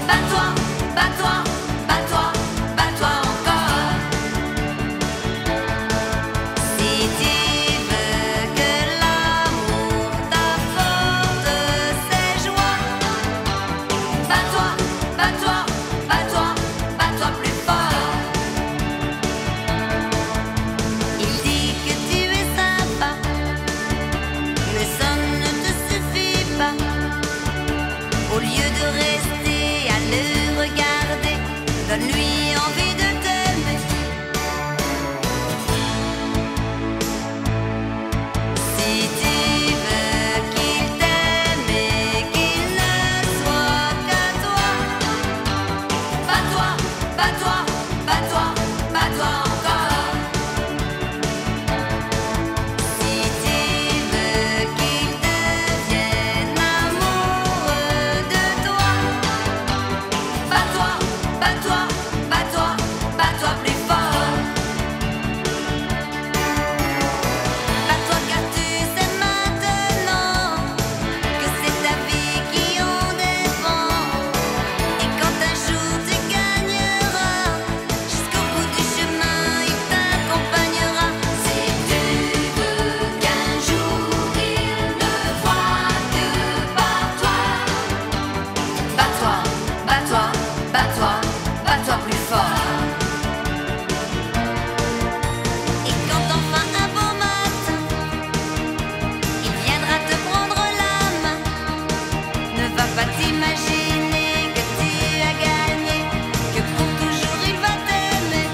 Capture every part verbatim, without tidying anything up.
bats-toi, bats-toi, bats-toi, bats-toi encore. Si tu veux que l'amour t'apporte ses joies, bats-toi, bats-toi, bats-toi, bats-toi plus fort. Il dit que tu es sympa, mais ça ne te suffit pas. Au lieu de rester à le regarder, donne-lui envie de t'aimer. Si tu veux qu'il t'aime et qu'il ne soit qu'à toi, bats-toi, bats-toi, bats-toi, bats-toi encore. Si tu veux qu'il devienne amoureux de toi, bats-toi, bats-toi, bats-toi, bats-toi plus fort. Bats-toi car tu sais maintenant que c'est ta vie qui en dépend. Et quand un jour tu gagneras, jusqu'au bout du chemin il t'accompagnera. Si tu veux qu'un jour il ne voit que par toi, bats-toi, bats-toi, bats-toi, bats-toi plus fort. Et quand enfin un beau matin il viendra te prendre la main, ne va pas t'imaginer que tu as gagné, que pour toujours il va t'aimer.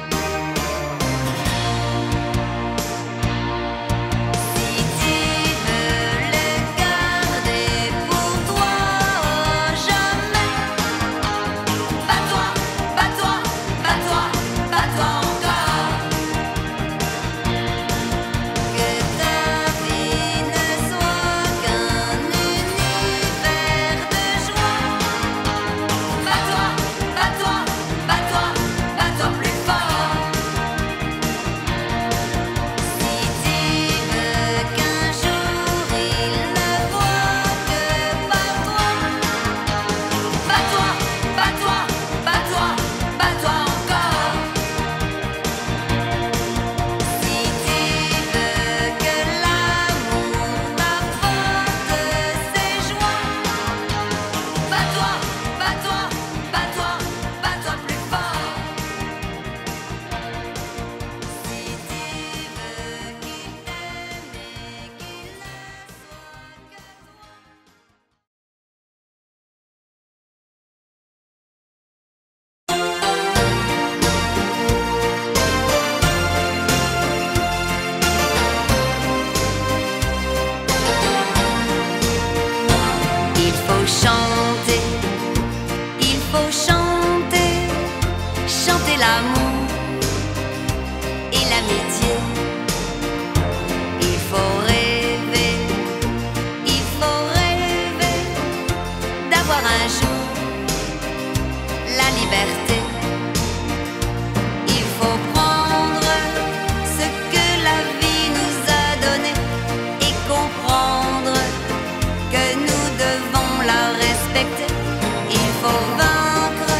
Si tu veux le garder pour toi jamais, bats-toi, bats-toi, bats-toi, bats-toi encore. Que ta vie ne soit qu'un univers de joie, bats-toi, bats-toi, bats-toi, bats-toi plus fort. Si tu veux qu'un jour il ne voit que par toi, bats-toi, bats-toi, bats-toi, bats-toi encore. Si tu veux que l'amour t'apporte ses joies, bats-toi, bats-toi, bats-toi, bats-toi plus fort. Si tu veux qu'il t'aime et qu'il ne soit que toi. Il faut chanter, il faut chanter, chanter l'amour et l'amitié. Il faut rêver, il faut rêver d'avoir un jour la liberté. Il faut prendre ce que la vie nous a donné et comprendre que nous devons la respecter. Il faut vaincre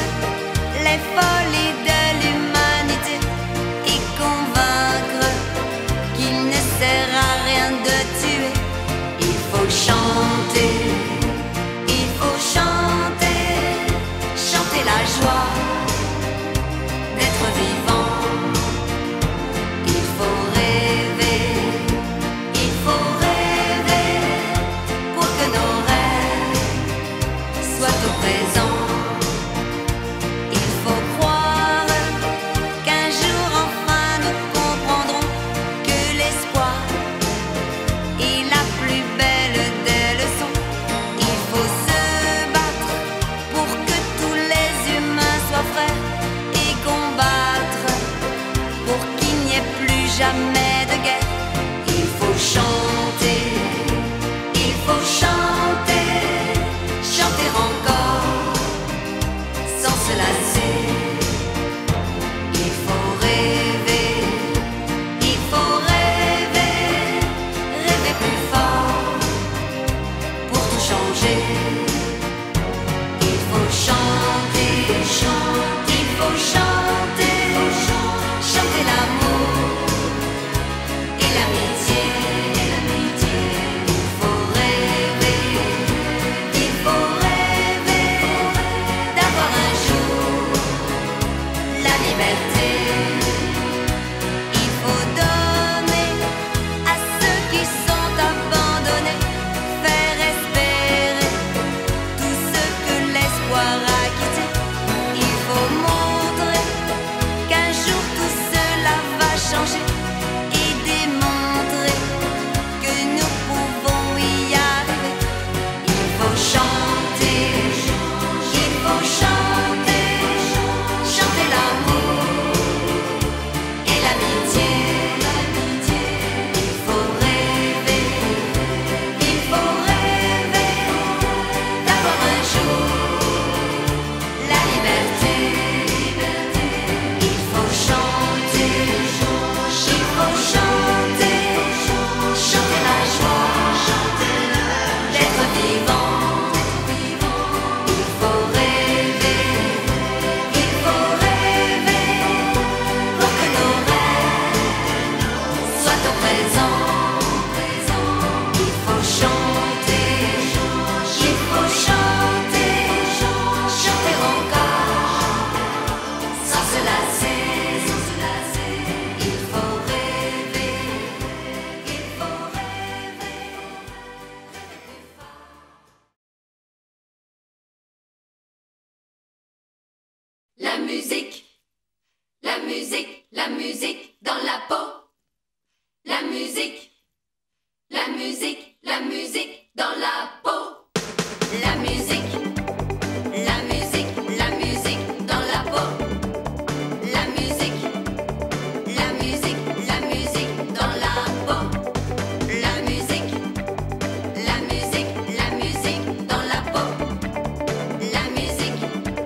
La musique, la musique, la musique dans la peau. La musique, la musique, la musique dans la peau. La musique, la musique, la musique dans la peau. La musique, la musique, la musique dans la peau. La musique, la musique, la musique dans la peau. La musique,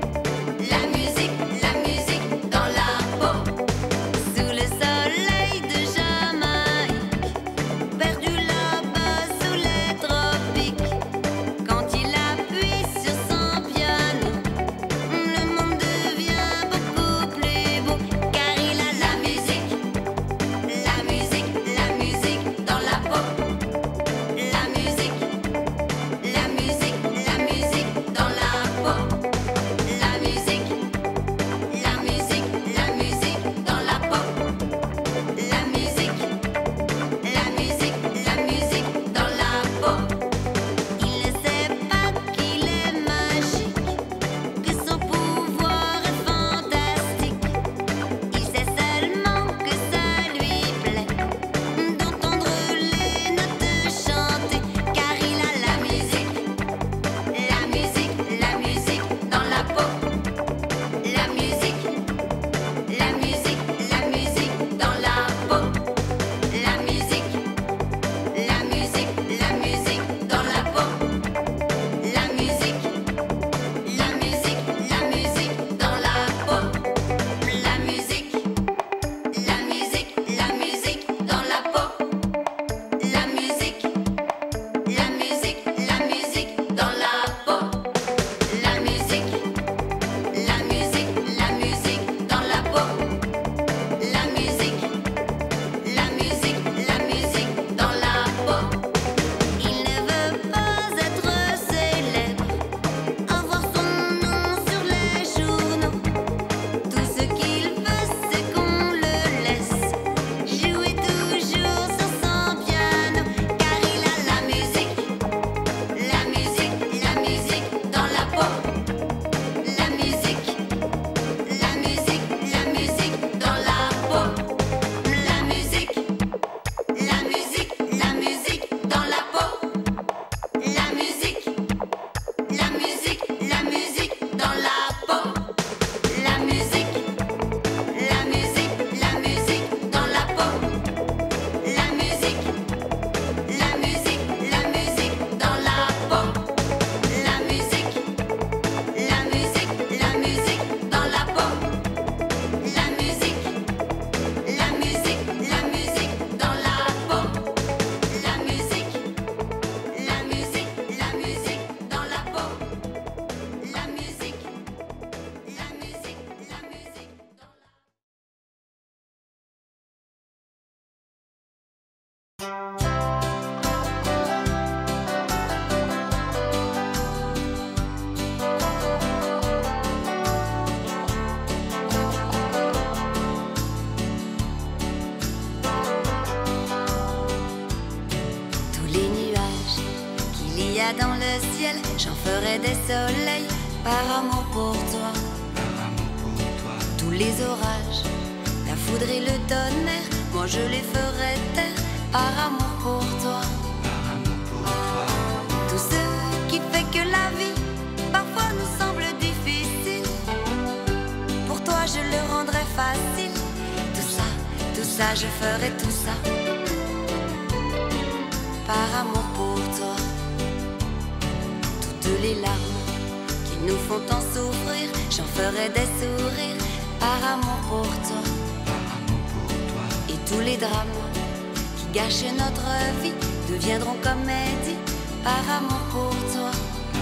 la musique, la musique dans la peau. Sous le soleil de Jamaïque, perdu là-bas sous les tropiques, quand il appuie sur son piano, le monde devient beaucoup plus beau, car il a la La musique, la musique, la musique dans la peau. La musique, la musique, la musique dans la peau. La musique, la musique, la musique dans la peau. La musique, la musique, la musique dans la peau. Il ne sait pas qu'il est magique, que son pouvoir est fantastique. Il sait seulement que ça lui plaît d'entendre les notes chanter, car il a la musique, La musique, la musique dans la peau. La musique, la musique, la musique dans la peau. La musique, la musique, la musique dans la peau. La musique, la musique, la musique dans la peau. La musique, la musique, la musique dans la peau. La musique, la musique, la musique dans la peau. La musique, la musique, la musique dans la peau. La musique, la musique, la musique dans la peau. il ne veut pas être célèbre, avoir son nom sur les journaux. Tout ce qu'il veut, c'est qu'on le laisse jouer toujours sur son piano, car il a la musique, La musique, la musique dans la peau. La musique, la musique, la musique dans la peau. La musique, la musique, la musique dans la peau. La musique, la musique, la musique dans la peau. La musique, la musique, la musique dans la peau. La musique, la musique, la musique dans la peau. La musique, la musique, la musique dans la peau. La musique, la musique, la musique dans la peau. La musique, la musique, la musique dans la peau. La musique, la musique, la musique dans la tous les nuages qu'il y a dans le ciel, j'en ferai des soleils par amour pour toi. Tous les orages, la foudre et le tonnerre, moi je les ferai taire par amour pour toi. Tout ce qui fait que la vie parfois nous semble difficile, pour toi je le rendrai facile. Tout ça, tout ça, je ferai tout ça par amour pour toi. Toutes les larmes qui nous font tant souffrir, j'en ferai des sourires par amour pour toi. Et tous les drames qui gâchent notre vie deviendront comédie par amour pour toi.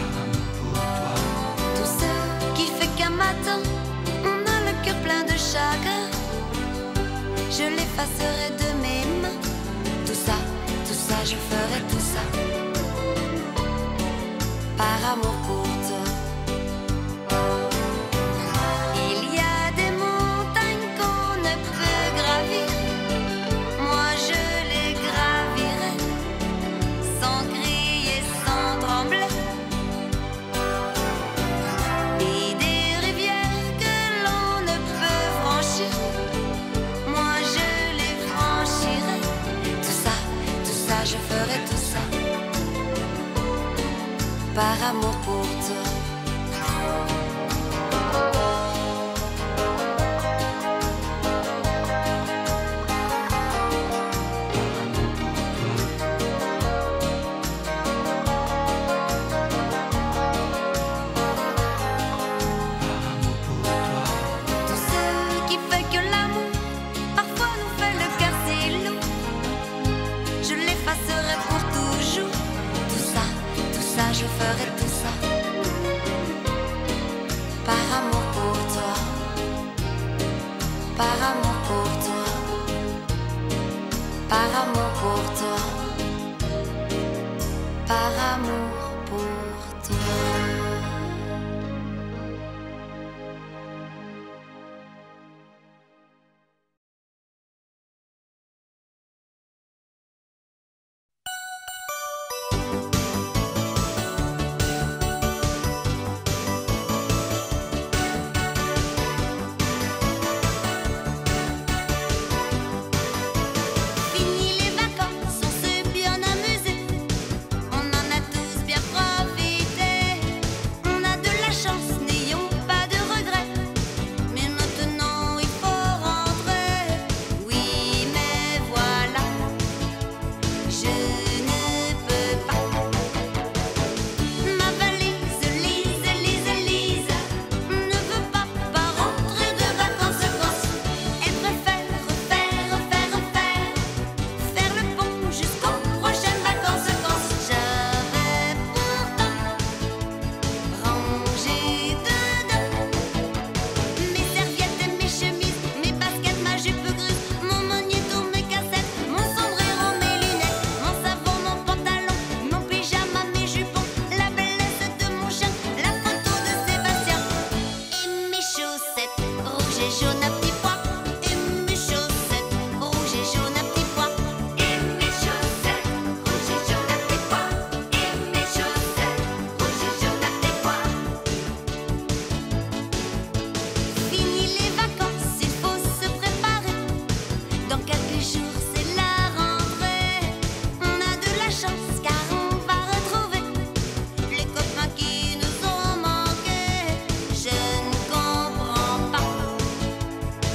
Tout ce qui fait qu'un matin on a le cœur plein de chagrin, je l'effacerai de mes mains. Tout ça, tout ça, je ferai tout ça par amour pour toi. Il y a des montagnes qu'on ne peut gravir, moi je les gravirai sans crier, sans trembler. Et des rivières que par amour pour toi, par amour pour toi, par amour pour toi. Fini les vacances, on s'est bien amusé. On en a tous bien profité. On a de la chance, n'ayons pas de regrets. Mais maintenant il faut rentrer. Oui, mais voilà, je ne peux pas. Ma valise, Lise, Lise, Lise, ne veut pas, pas rentrer de vacances. Elle préfère refaire, refaire, refaire. Faire le pont jusqu'aux prochaines vacances. J'avais pourtant rangé dedans mes serviettes et mes chemises, mes baskets, ma jupe grise, mon magnéto, mes cassettes, mon sombrero, mes lunettes, mon savon, mon pantalon, mon pyjama, mes jupons, la bellesse de mon chien, la photo de Sébastien et mes chaussettes rouges et jaunes à petits pois. Et mes chaussettes rouges et jaunes à petits pois. Et mes chaussettes rouges et jaunes à petits pois. Et mes chaussettes rouges et jaunes à petits pois. Fini les vacances, il faut se préparer. Dans quelques jours, c'est la rentrée. On a de la chance car on va retrouver les copains qui nous ont manqué. Je ne comprends pas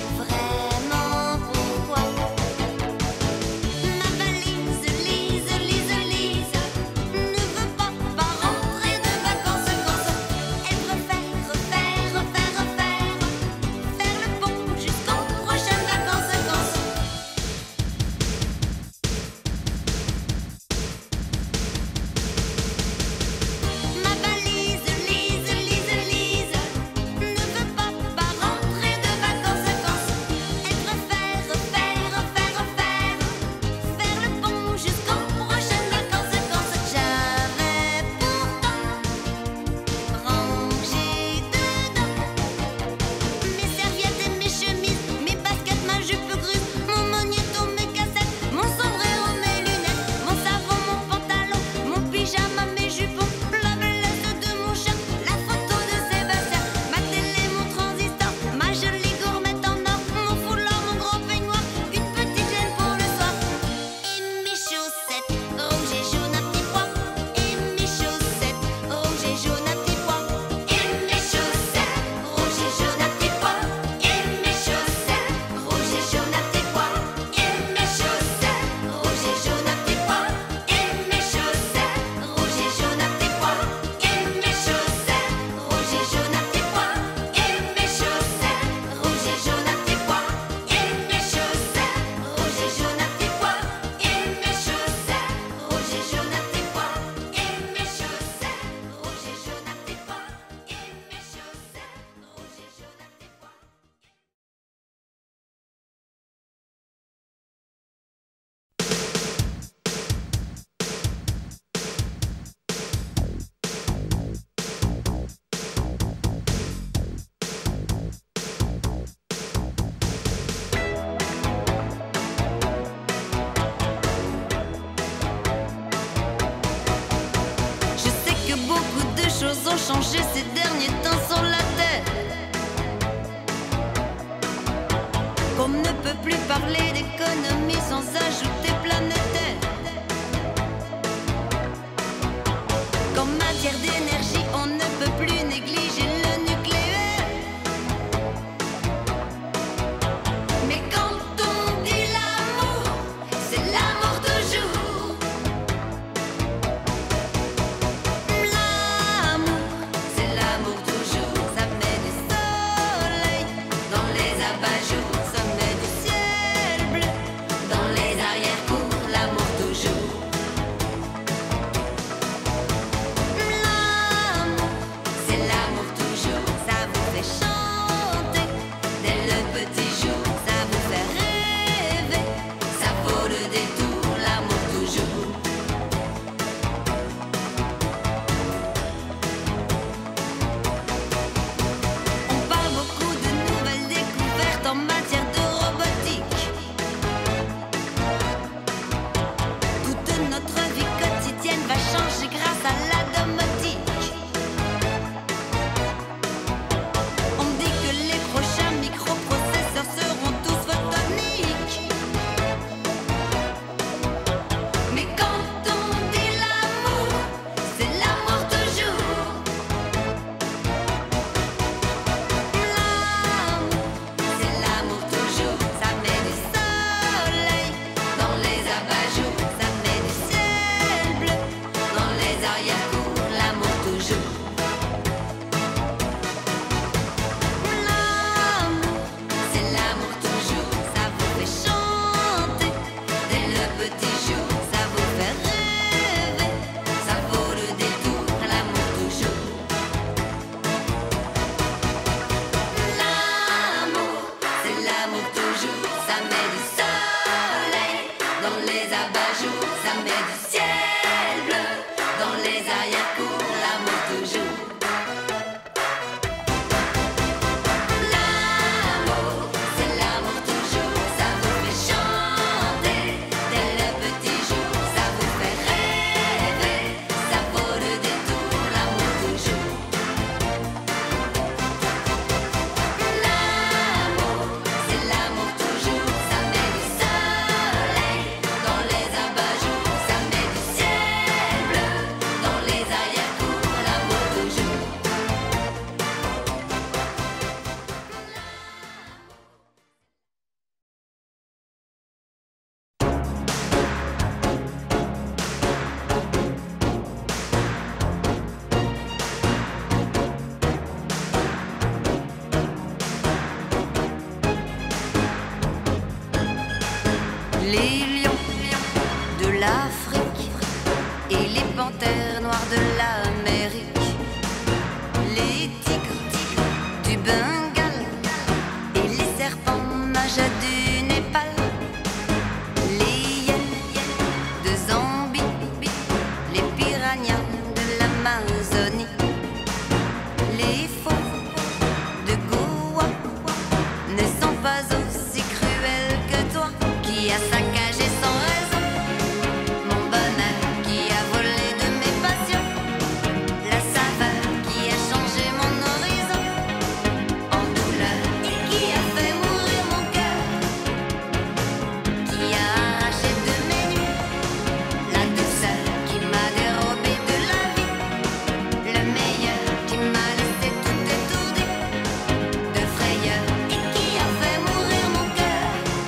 les lions de l'Afrique et les panthères noires de l'Amérique, les tigres du Bengale et les serpents mages du Népal, les hyènes de Zambie, les piranhas de l'Amazonie, les fauves de Goa ne sont pas aussi cruels que toi qui as saccagé sans raison mon bonheur, qui a volé de mes passions la saveur, qui a changé mon horizon en douleur et qui a fait mourir mon cœur, qui a arraché de mes nuits la douceur, qui m'a dérobé de la vie le meilleur, qui m'a laissé tout étourdi de frayeur et qui a fait mourir mon cœur.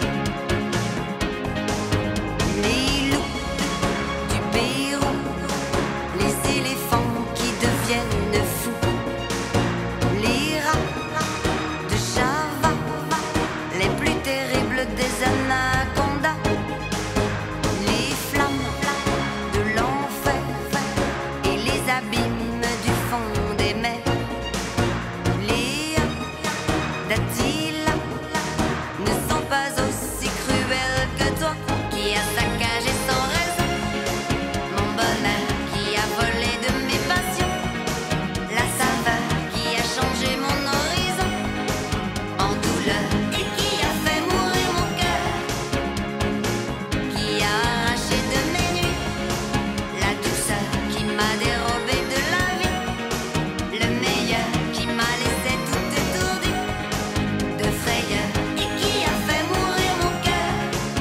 Les loups du Pérou, les éléphants qui deviennent fous, les rats de Java, les plus terribles des anacondas, les flammes de l'enfer et les abîmes du fond des mers, les d'Attila ne sont pas aussi cruels que toi qui as saccagé sans raison mon bonheur, qui a volé de mes passions la saveur, qui a changé mon horizon en douleur et qui a fait mourir mon cœur, qui a arraché de mes nuits la douceur, qui m'a dérobé de la vie le meilleur, qui m'a laissé tout étourdi de frayeur et qui a fait mourir mon cœur.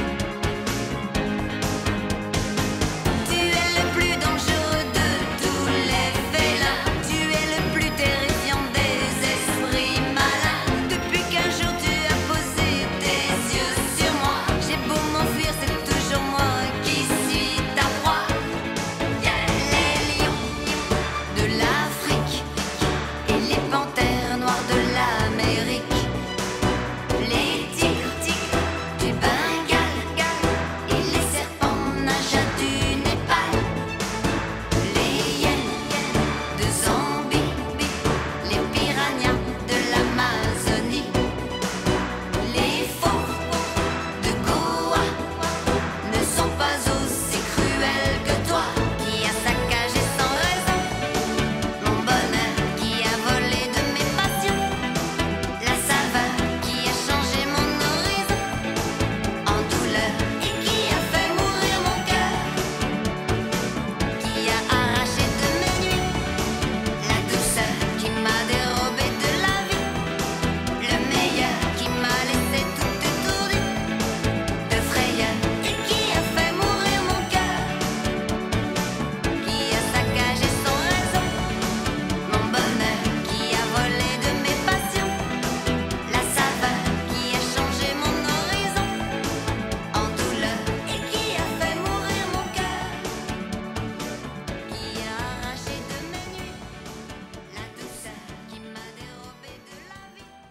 Tu es le plus dangereux de tous les félins, tu es le plus terrifiant des esprits malins. Depuis qu'un jour tu as posé tes yeux sur moi, j'ai beau m'enfuir, c'est toujours moi qui suis ta proie. Les lions de l'Afrique et les panthères noires de l'Amérique, les tigres du Bengale et les serpents nages du Népal, les hyènes de Zambie, les piranhas de l'Amazonie, les fauves de Goa ne sont pas aussi cruels que toi qui as saccagé sans raison mon bonheur, qui a volé de mes passions la saveur, qui a changé mon horizon en douleur et qui a fait mourir mon cœur, qui a arraché de mes nuits la douceur, qui m'a dérobé de la vie le meilleur, qui m'a laissé tout étourdi de frayeur et qui a fait mourir mon cœur, qui a saccagé sans raison mon bonheur, qui a volé de mes passions la saveur, qui a changé mon horizon en douleur et qui a fait mourir mon cœur, qui a arraché de mes nuits la douceur, qui m'a dérobé de la vie le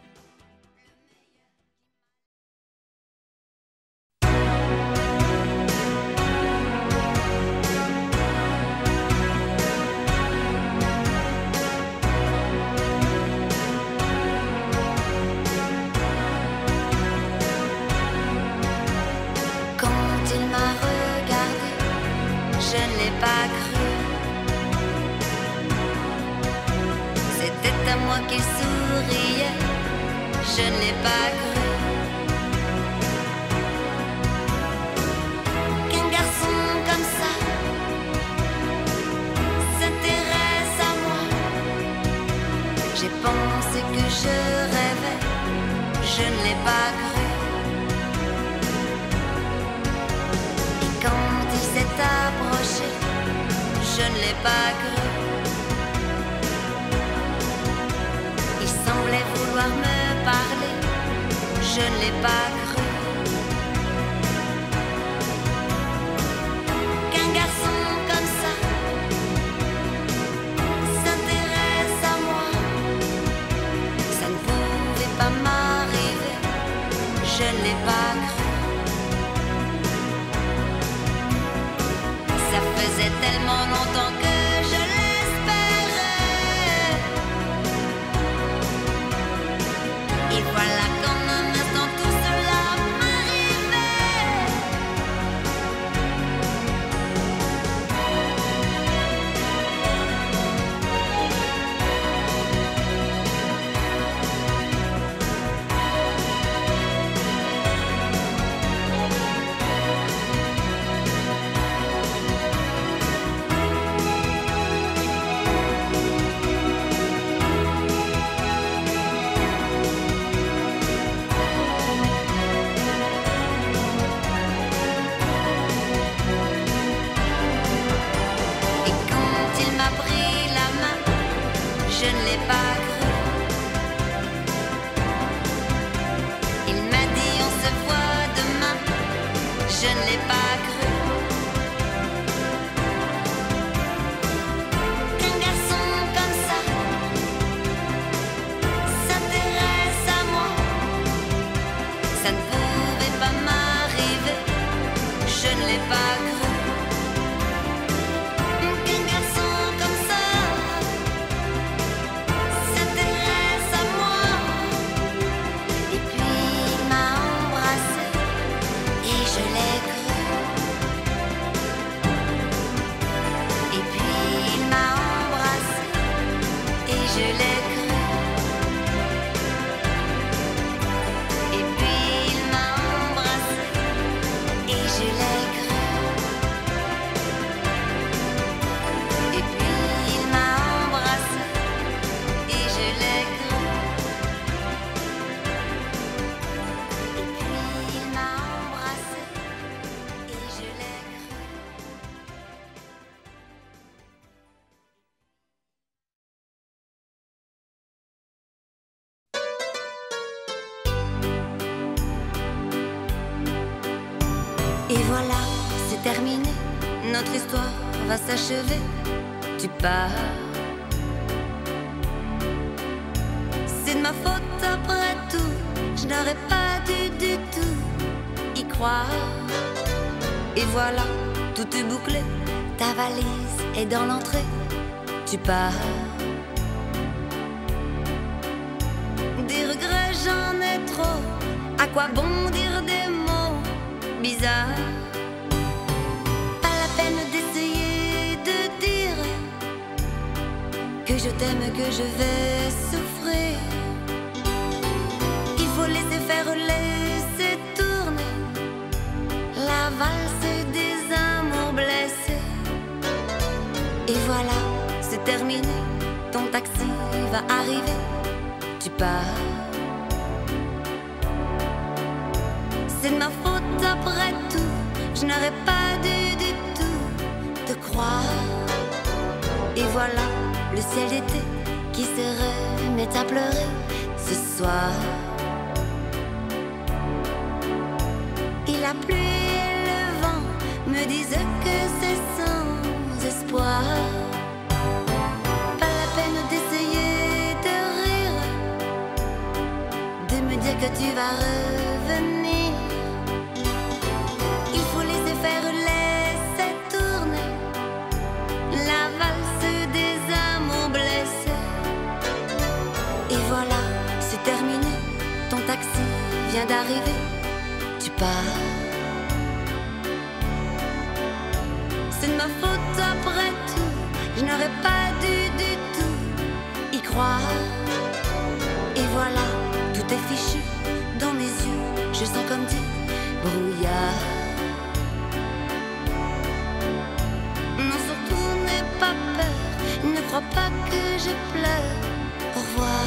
Quand il m'a regardé, je ne l'ai pas cru. C'était à moi qu'il souriait, je ne l'ai pas cru. Qu'un garçon comme ça s'intéresse à moi. J'ai pensé que je rêvais, je ne l'ai pas cru. Et quand il s'est approché, je ne l'ai pas cru. Il semblait vouloir me parler, je ne l'ai pas cru. Qu'un garçon comme ça s'intéresse à moi, ça ne pouvait pas m'arriver, je ne l'ai pas cru. Et voilà, c'est terminé, notre histoire va s'achever. Tu pars. C'est de ma faute après tout, je n'aurais pas dû du tout y croire. Et voilà, tout est bouclé, ta valise est dans l'entrée. Tu pars. Des regrets j'en ai trop, à quoi bon dire des mots bizarres? Pas la peine d'essayer de dire que je t'aime, que je vais souffrir. Il faut laisser faire, laisser tourner la valse des amours blessés. Et voilà, c'est terminé, ton taxi va arriver. Tu pars. C'est de ma faute après tout, je n'aurais pas dû du tout te croire. Et voilà, le ciel d'été qui se remet à pleurer ce soir. Et la pluie et le vent me disent que c'est sans espoir. Pas la peine d'essayer de rire, de me dire que tu vas revenir. Il faut laisser faire, laisser tourner la valse des amours blessés. Et voilà, c'est terminé, ton taxi vient d'arriver. Tu pars. C'est de ma faute après tout, je n'aurais pas dû du tout y croire. Et voilà, tout est fichu dans mes yeux, je sens comme du brouillard. Non, surtout n'aie pas peur, ne crois pas que je pleure. Au revoir.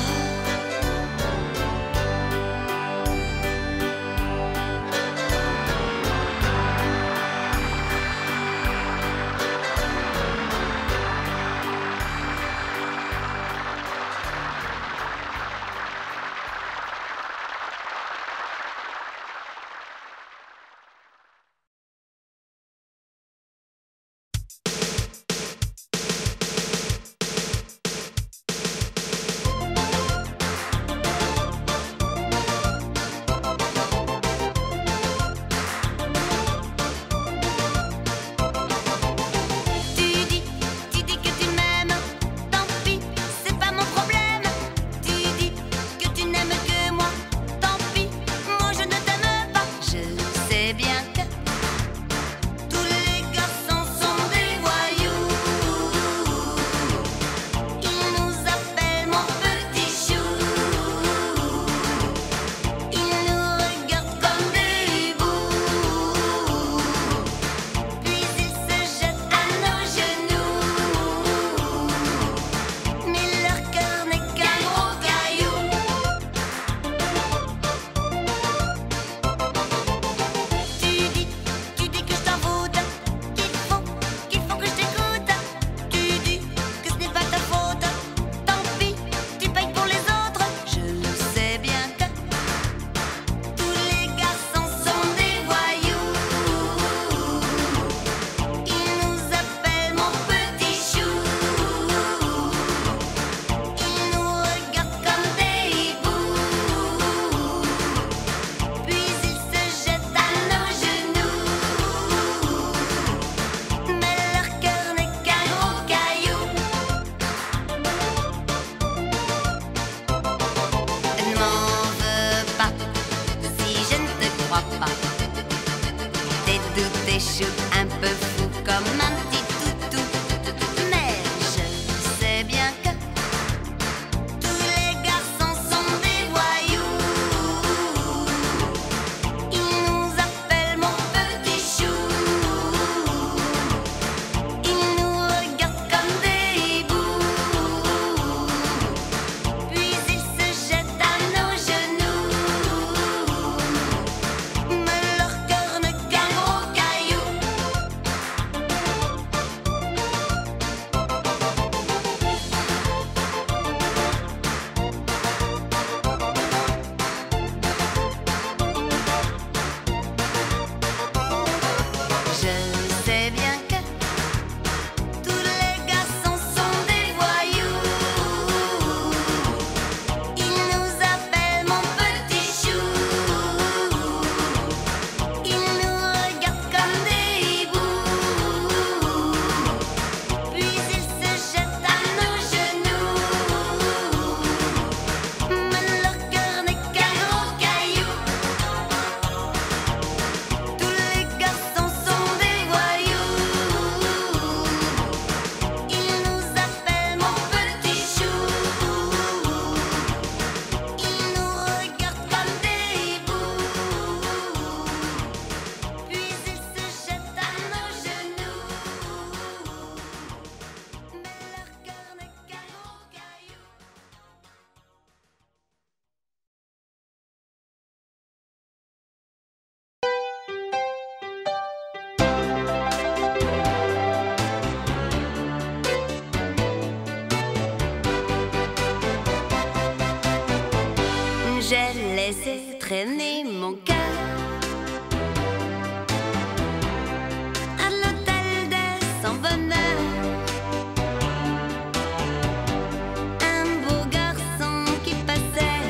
Un peu fou comme un petit toutou, mais je sais bien que tous les garçons sont des voyous. Ils nous appellent mon petit chou, ils nous regardent comme des hiboux, puis ils se jettent à nos genoux, mais leur cœur n'est qu'un gros caillou. j'ai laissé traîner mon cœur à l'hôtel des sans bonheur. Un beau garçon qui passait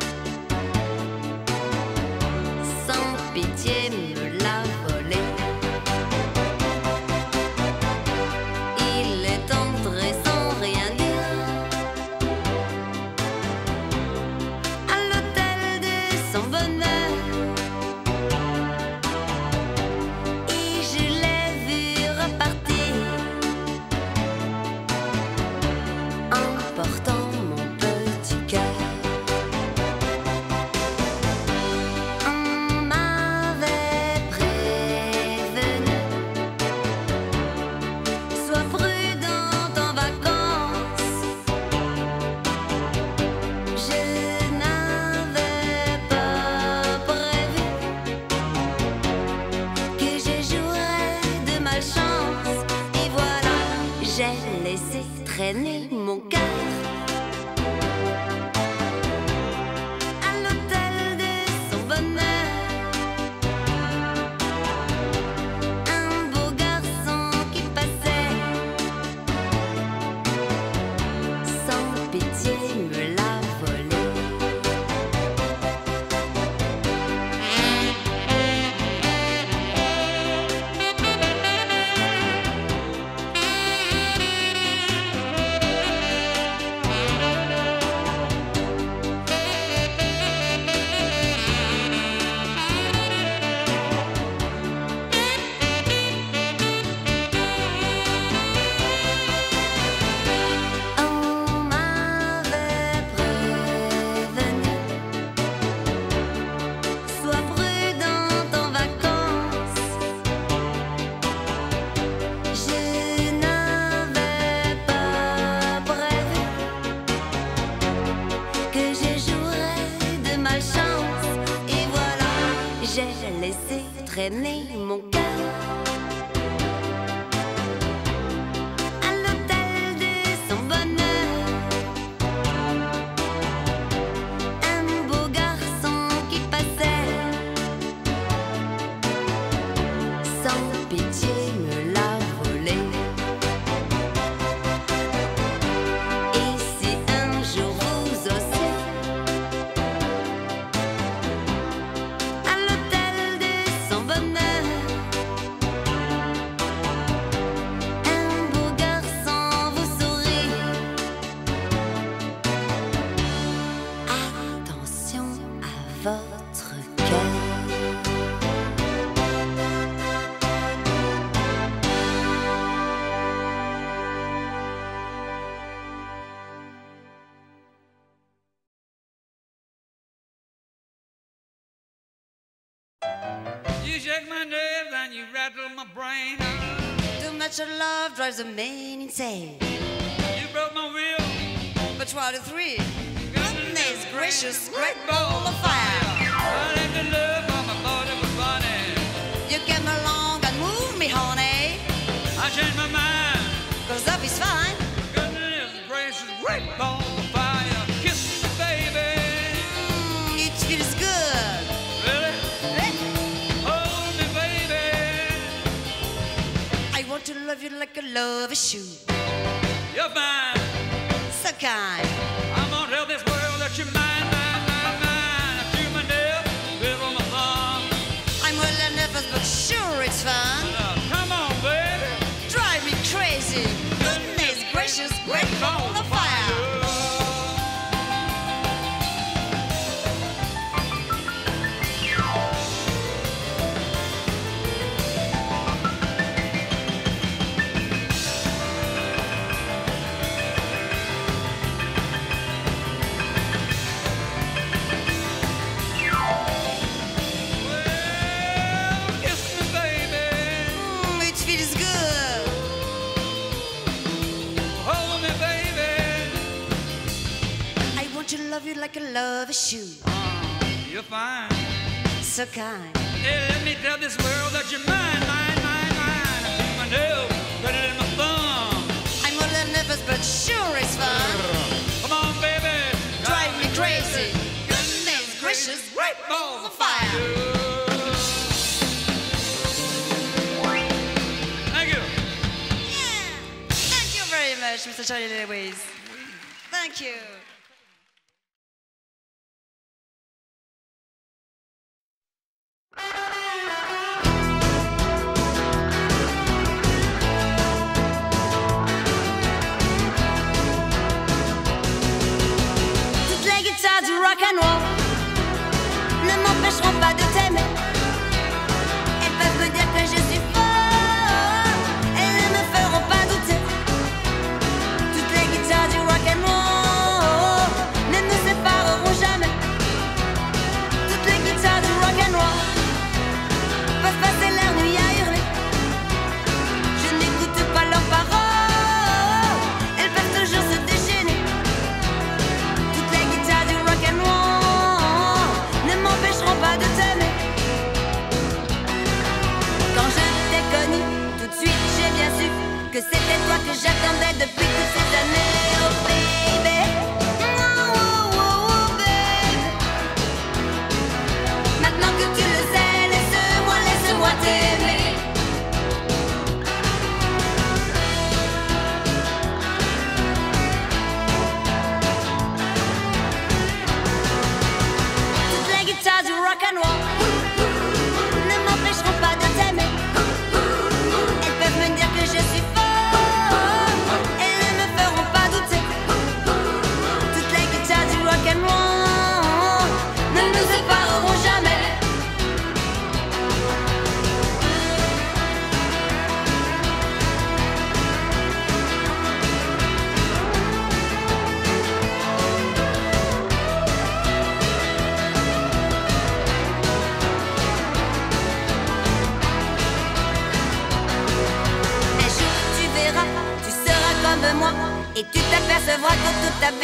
sans pitié me l'a volé. Il est entré sans rien dire à l'hôtel de son bonheur. Et je l'ai vu repartir en portant mon petit cœur. On m'avait prévenu, sois prudente en vacances. Je n'avais pas prévu que je jouerais de malchance. Et voilà, j'ai laissé traîner mon cœur à l'hôtel de son bonheur. Un beau garçon qui passait sans pitié me l'a volé. On m'avait prévenu, sois prudente en vacances. Je n'avais pas prévu que je jouerais de malchance. Et voilà, j'ai laissé traîner mon cœur à l'hôtel de son bonheur. Un beau garçon qui passait sans pitié me l'a volé. Et si un jour vous aussi à l'hôtel de son bonheur, un beau garçon vous sourit, attention à votre cœur. You shake my nerves and you rattle my brain. Too much of love drives a man insane. You broke my will. But twenty-three, Goodness gracious, great ball of fire. I left the love on my body was running. You came along and moved me, honey. I changed my mind. Cause love is fine. Goodness gracious, great ball of fire. Kiss me, baby. Mm, it feels good. Really? Hold me, baby. I want to love you like a lover should. You're fine. So kind. I'm gonna tell this world that you're mine, mine, mine, mine. I chew my nail, bit on my thumb. I'm well enough, but sure it's fun. Uh, come on, baby. Drive me crazy. Goodness gracious, great ball of fire. Well, kiss me, baby. Mm, it feels good. Hold me, baby. I want to love you like a lover should. You're fine. So kind. Hey, let me tell this world that you're mine, mine, mine, mine. I chew my nail, put it in my thumb. I'm a little nervous, but sure it's fun. Come on, baby. Drive me crazy. Goodness to Charlie Lewis. Thank you. Toutes les guitares du rock and roll ne m'empêcheront pas de t'aimer. Elles peuvent me dire que je suis fort, elles ne me feront pas douter. Toutes les guitares du rock and roll ne nous sépareront jamais. Toutes les guitares du rock and roll peuvent passer leur nuit à hurler. Je n'écoute pas leurs paroles, elles peuvent toujours se déchaîner. Toutes les guitares du rock and roll ne m'empêcheront pas de t'aimer. Quand je t'ai connu, tout de suite j'ai bien su que c'était toi que j'attendais depuis toutes ces années. Oh baby, oh, oh, oh, baby. Maintenant que tu le sais, laisse-moi, laisse-moi t'aimer. Toutes les guitares du rock and roll ne m'empêcheront pas de t'aimer. Elles peuvent me dire que je suis fort, elles ne me feront pas douter. Toutes les guitares du rock and roll ne nous sépareront jamais. Un jour tu verras, tu seras comme moi, et tu t'apercevras que toute ta